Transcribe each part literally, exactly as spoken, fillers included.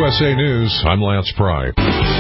S A News, I'm Lance Pry.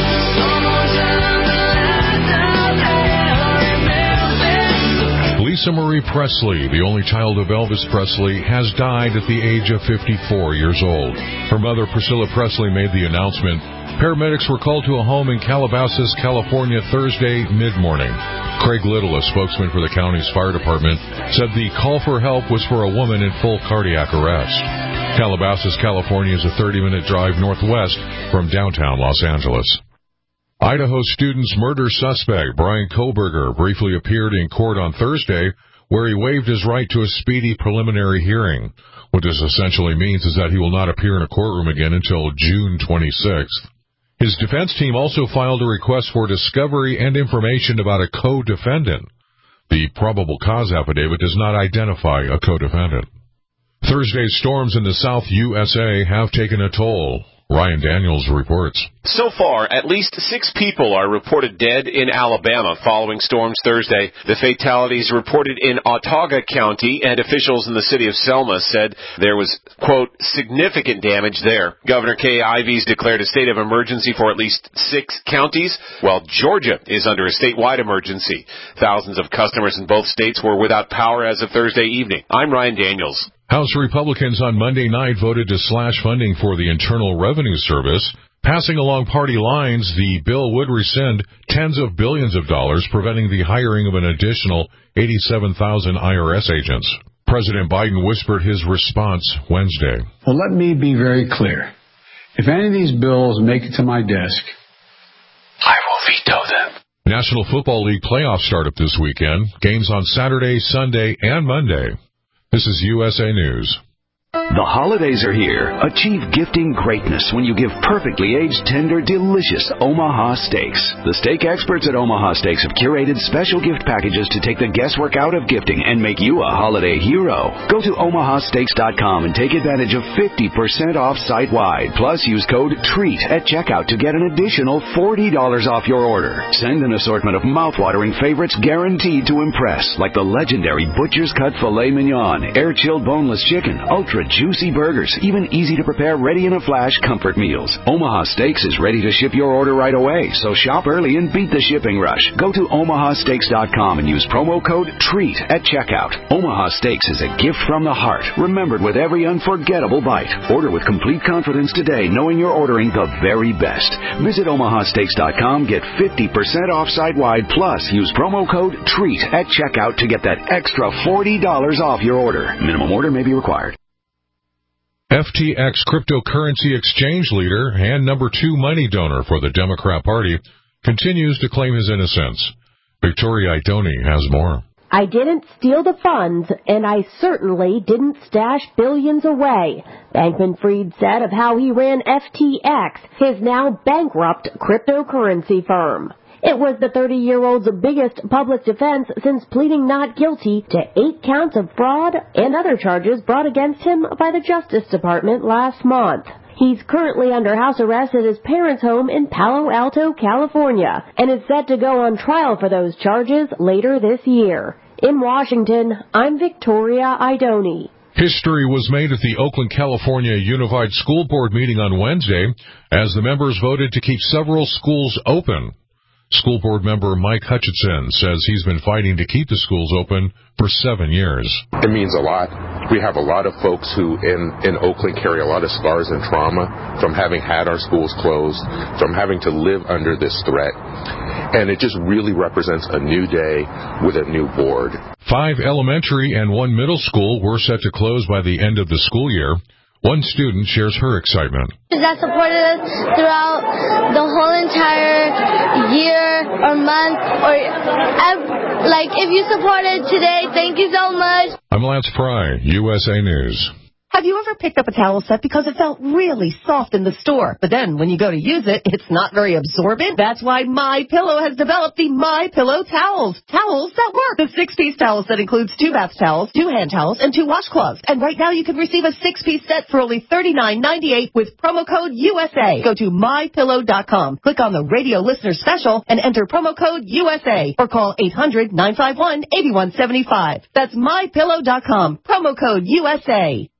Lisa Marie Presley, the only child of Elvis Presley, has died at the age of fifty-four years old. Her mother, Priscilla Presley, made the announcement. Paramedics were called to a home in Calabasas, California, Thursday mid-morning. Craig Little, a spokesman for the county's fire department, said the call for help was for a woman in full cardiac arrest. Calabasas, California is a thirty-minute drive northwest from downtown Los Angeles. Idaho student's murder suspect, Brian Koberger, briefly appeared in court on Thursday, where he waived his right to a speedy preliminary hearing. What this essentially means is that he will not appear in a courtroom again until June twenty-sixth. His defense team also filed a request for discovery and information about a co-defendant. The probable cause affidavit does not identify a co-defendant. Thursday's storms in the South U S A have taken a toll. Ryan Daniels reports. So far, at least six people are reported dead in Alabama following storms Thursday. The fatalities reported in Autauga County, and officials in the city of Selma said there was, quote, significant damage there. Governor Kay Ivey's declared a state of emergency for at least six counties, while Georgia is under a statewide emergency. Thousands of customers in both states were without power as of Thursday evening. I'm Ryan Daniels. House Republicans on Monday night voted to slash funding for the Internal Revenue Service. Passing along party lines, the bill would rescind tens of billions of dollars, preventing the hiring of an additional eighty-seven thousand I R S agents. President Biden whispered his response Wednesday. Well, let me be very clear. If any of these bills make it to my desk, I will veto them. National Football League playoffs start up this weekend. Games on Saturday, Sunday, and Monday. This is U S A News. The holidays are here. Achieve gifting greatness when you give perfectly aged, tender, delicious Omaha Steaks. The steak experts at Omaha Steaks have curated special gift packages to take the guesswork out of gifting and make you a holiday hero. Go to omaha steaks dot com and take advantage of fifty percent off site-wide. Plus, use code TREAT at checkout to get an additional forty dollars off your order. Send an assortment of mouth-watering favorites guaranteed to impress, like the legendary Butcher's Cut Filet Mignon, air-chilled boneless chicken, ultra juicy burgers, even easy-to-prepare, ready-in-a-flash comfort meals. Omaha Steaks is ready to ship your order right away, so shop early and beat the shipping rush. Go to omaha steaks dot com and use promo code TREAT at checkout. Omaha Steaks is a gift from the heart, remembered with every unforgettable bite. Order with complete confidence today, knowing you're ordering the very best. Visit omaha steaks dot com, get fifty percent off site-wide, plus use promo code TREAT at checkout to get that extra forty dollars off your order. Minimum order may be required. F T X cryptocurrency exchange leader and number two money donor for the Democrat Party continues to claim his innocence. Victoria Idoni has more. I didn't steal the funds, and I certainly didn't stash billions away, Bankman-Fried said of how he ran F T X, his now bankrupt cryptocurrency firm. It was the thirty-year-old's biggest public defense since pleading not guilty to eight counts of fraud and other charges brought against him by the Justice Department last month. He's currently under house arrest at his parents' home in Palo Alto, California, and is set to go on trial for those charges later this year. In Washington, I'm Victoria Idoni. History was made at the Oakland, California Unified School Board meeting on Wednesday as the members voted to keep several schools open. School board member Mike Hutchinson says he's been fighting to keep the schools open for seven years. It means a lot. We have a lot of folks who in, in Oakland carry a lot of scars and trauma from having had our schools closed, from having to live under this threat. And it just really represents a new day with a new board. Five elementary and one middle school were set to close by the end of the school year. One student shares her excitement. That supported us throughout the whole entire year or month, or like if you supported today, thank you so much. I'm Lance Pry, U S A News. Have you ever picked up a towel set because it felt really soft in the store, but then when you go to use it, it's not very absorbent? That's why MyPillow has developed the MyPillow towels. Towels that work. The six-piece towel set includes two bath towels, two hand towels, and two washcloths. And right now you can receive a six-piece set for only thirty-nine ninety-eight with promo code U S A. Go to my pillow dot com, click on the radio listener special, and enter promo code U S A, or call eight hundred nine five one eight one seven five. That's my pillow dot com, promo code U S A.